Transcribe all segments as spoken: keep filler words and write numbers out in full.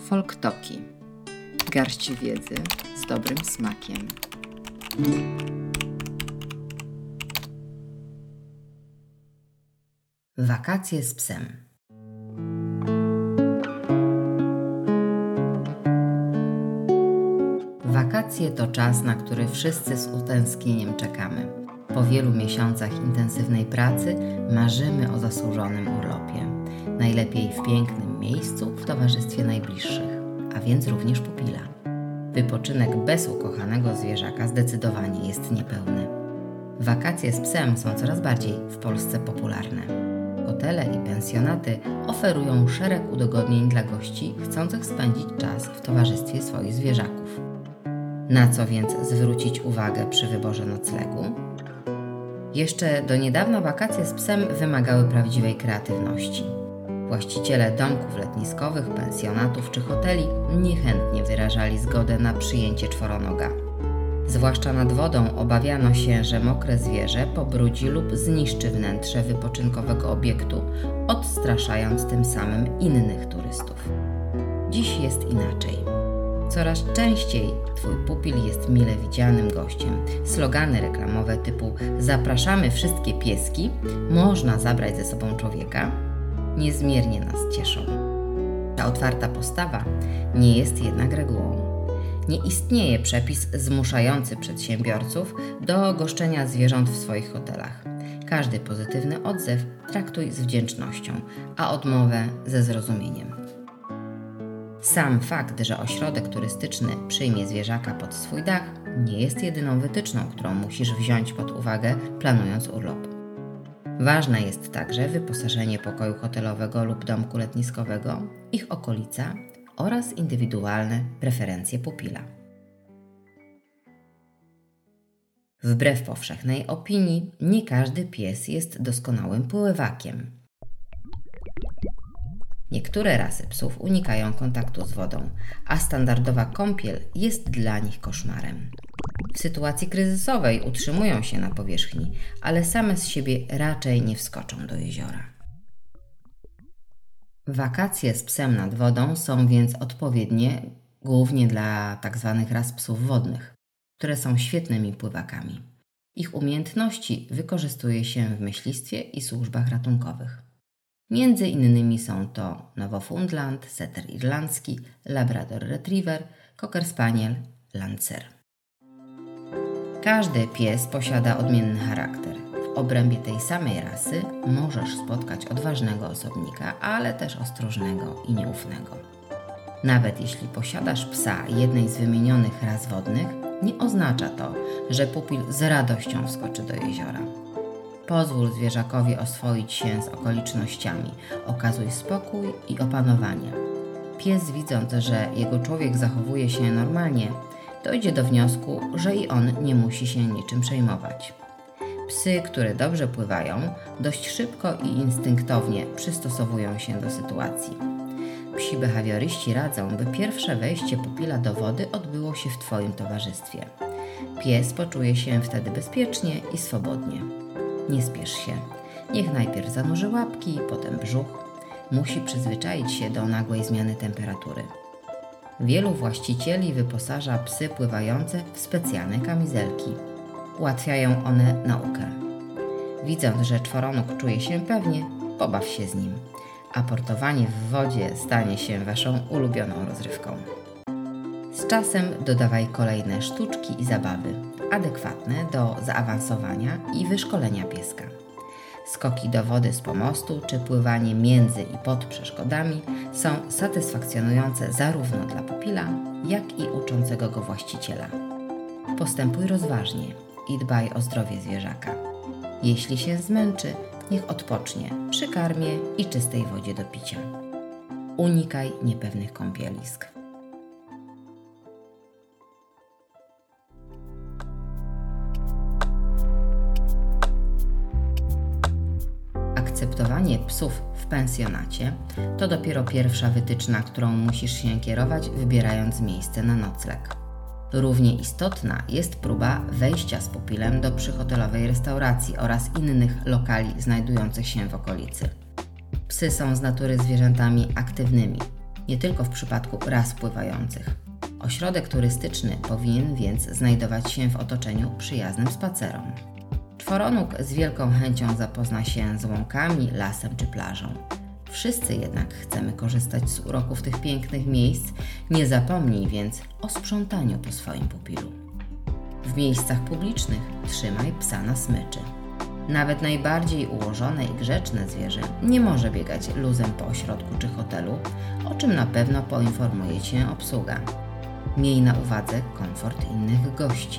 Folktoki. Garść wiedzy z dobrym smakiem. Wakacje z psem. Wakacje to czas, na który wszyscy z utęsknieniem czekamy. Po wielu miesiącach intensywnej pracy marzymy o zasłużonym urlopie. Najlepiej w pięknym miejscu, w towarzystwie najbliższych, a więc również pupila. Wypoczynek bez ukochanego zwierzaka zdecydowanie jest niepełny. Wakacje z psem są coraz bardziej w Polsce popularne. Hotele i pensjonaty oferują szereg udogodnień dla gości chcących spędzić czas w towarzystwie swoich zwierzaków. Na co więc zwrócić uwagę przy wyborze noclegu? Jeszcze do niedawna wakacje z psem wymagały prawdziwej kreatywności. Właściciele domków letniskowych, pensjonatów czy hoteli niechętnie wyrażali zgodę na przyjęcie czworonoga. Zwłaszcza nad wodą obawiano się, że mokre zwierzę pobrudzi lub zniszczy wnętrze wypoczynkowego obiektu, odstraszając tym samym innych turystów. Dziś jest inaczej. Coraz częściej Twój pupil jest mile widzianym gościem. Slogany reklamowe typu „Zapraszamy wszystkie pieski, można zabrać ze sobą człowieka” niezmiernie nas cieszą. Ta otwarta postawa nie jest jednak regułą. Nie istnieje przepis zmuszający przedsiębiorców do goszczenia zwierząt w swoich hotelach. Każdy pozytywny odzew traktuj z wdzięcznością, a odmowę ze zrozumieniem. Sam fakt, że ośrodek turystyczny przyjmie zwierzaka pod swój dach, nie jest jedyną wytyczną, którą musisz wziąć pod uwagę, planując urlop. Ważne jest także wyposażenie pokoju hotelowego lub domku letniskowego, ich okolica oraz indywidualne preferencje pupila. Wbrew powszechnej opinii, nie każdy pies jest doskonałym pływakiem. Niektóre rasy psów unikają kontaktu z wodą, a standardowa kąpiel jest dla nich koszmarem. W sytuacji kryzysowej utrzymują się na powierzchni, ale same z siebie raczej nie wskoczą do jeziora. Wakacje z psem nad wodą są więc odpowiednie głównie dla tzw. ras psów wodnych, które są świetnymi pływakami. Ich umiejętności wykorzystuje się w myślistwie i służbach ratunkowych. Między innymi są to Nowofundland, Setter irlandzki, Labrador Retriever, Cocker Spaniel, Lancer. Każdy pies posiada odmienny charakter. W obrębie tej samej rasy możesz spotkać odważnego osobnika, ale też ostrożnego i nieufnego. Nawet jeśli posiadasz psa jednej z wymienionych ras wodnych, nie oznacza to, że pupil z radością wskoczy do jeziora. Pozwól zwierzakowi oswoić się z okolicznościami, okazuj spokój i opanowanie. Pies, widząc, że jego człowiek zachowuje się normalnie, dojdzie do wniosku, że i on nie musi się niczym przejmować. Psy, które dobrze pływają, dość szybko i instynktownie przystosowują się do sytuacji. Psi behawioryści radzą, by pierwsze wejście pupila do wody odbyło się w Twoim towarzystwie. Pies poczuje się wtedy bezpiecznie i swobodnie. Nie spiesz się. Niech najpierw zanurzy łapki, potem brzuch. Musi przyzwyczaić się do nagłej zmiany temperatury. Wielu właścicieli wyposaża psy pływające w specjalne kamizelki. Ułatwiają one naukę. Widząc, że czworonóg czuje się pewnie, pobaw się z nim, a portowanie w wodzie stanie się Waszą ulubioną rozrywką. Z czasem dodawaj kolejne sztuczki i zabawy, adekwatne do zaawansowania i wyszkolenia pieska. Skoki do wody z pomostu czy pływanie między i pod przeszkodami są satysfakcjonujące zarówno dla pupila, jak i uczącego go właściciela. Postępuj rozważnie i dbaj o zdrowie zwierzaka. Jeśli się zmęczy, niech odpocznie przy karmie i czystej wodzie do picia. Unikaj niepewnych kąpielisk. Akceptowanie psów w pensjonacie to dopiero pierwsza wytyczna, którą musisz się kierować, wybierając miejsce na nocleg. Równie istotna jest próba wejścia z pupilem do przyhotelowej restauracji oraz innych lokali znajdujących się w okolicy. Psy są z natury zwierzętami aktywnymi. nie tylko w przypadku ras pływających. Ośrodek turystyczny powinien więc znajdować się w otoczeniu przyjaznym spacerom. Czworonóg z wielką chęcią zapozna się z łąkami, lasem czy plażą. Wszyscy jednak chcemy korzystać z uroków tych pięknych miejsc, nie zapomnij więc o sprzątaniu po swoim pupilu. W miejscach publicznych trzymaj psa na smyczy. Nawet najbardziej ułożone i grzeczne zwierzę nie może biegać luzem po ośrodku czy hotelu, o czym na pewno poinformuje Cię obsługa. Miej na uwadze komfort innych gości.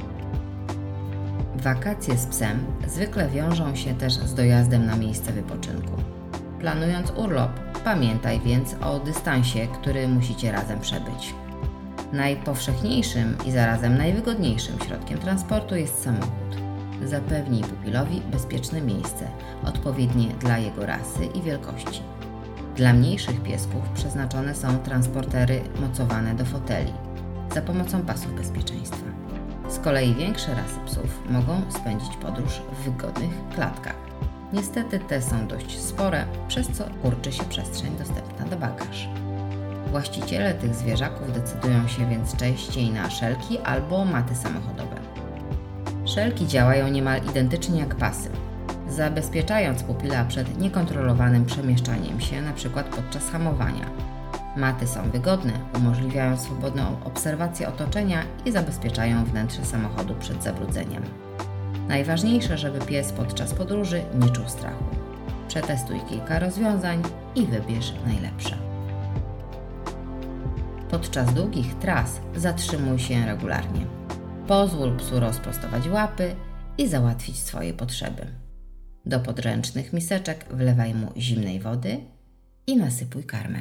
Wakacje z psem zwykle wiążą się też z dojazdem na miejsce wypoczynku. Planując urlop, pamiętaj więc o dystansie, który musicie razem przebyć. Najpowszechniejszym i zarazem najwygodniejszym środkiem transportu jest samochód. Zapewnij pupilowi bezpieczne miejsce, odpowiednie dla jego rasy i wielkości. Dla mniejszych piesków przeznaczone są transportery mocowane do foteli za pomocą pasów bezpieczeństwa. Z kolei większe rasy psów mogą spędzić podróż w wygodnych klatkach. Niestety te są dość spore, przez co kurczy się przestrzeń dostępna do bagaż. Właściciele tych zwierzaków decydują się więc częściej na szelki albo maty samochodowe. Szelki działają niemal identycznie jak pasy, zabezpieczając pupila przed niekontrolowanym przemieszczaniem się, np. podczas hamowania. Maty są wygodne, umożliwiają swobodną obserwację otoczenia i zabezpieczają wnętrze samochodu przed zabrudzeniem. Najważniejsze, żeby pies podczas podróży nie czuł strachu. Przetestuj kilka rozwiązań i wybierz najlepsze. Podczas długich tras zatrzymuj się regularnie. Pozwól psu rozprostować łapy i załatwić swoje potrzeby. Do podręcznych miseczek wlewaj mu zimnej wody i nasypuj karmę.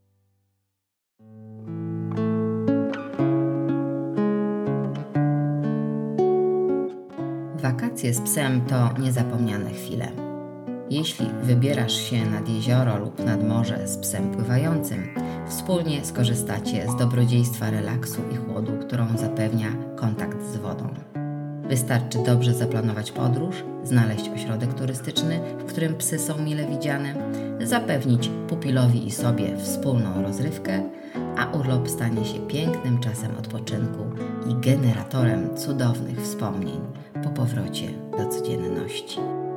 Wakacje z psem to niezapomniane chwile. Jeśli wybierasz się nad jezioro lub nad morze z psem pływającym, wspólnie skorzystacie z dobrodziejstwa relaksu i chłodu, którą zapewnia kontakt z wodą. Wystarczy dobrze zaplanować podróż, znaleźć ośrodek turystyczny, w którym psy są mile widziane, zapewnić pupilowi i sobie wspólną rozrywkę, a urlop stanie się pięknym czasem odpoczynku i generatorem cudownych wspomnień po powrocie do codzienności.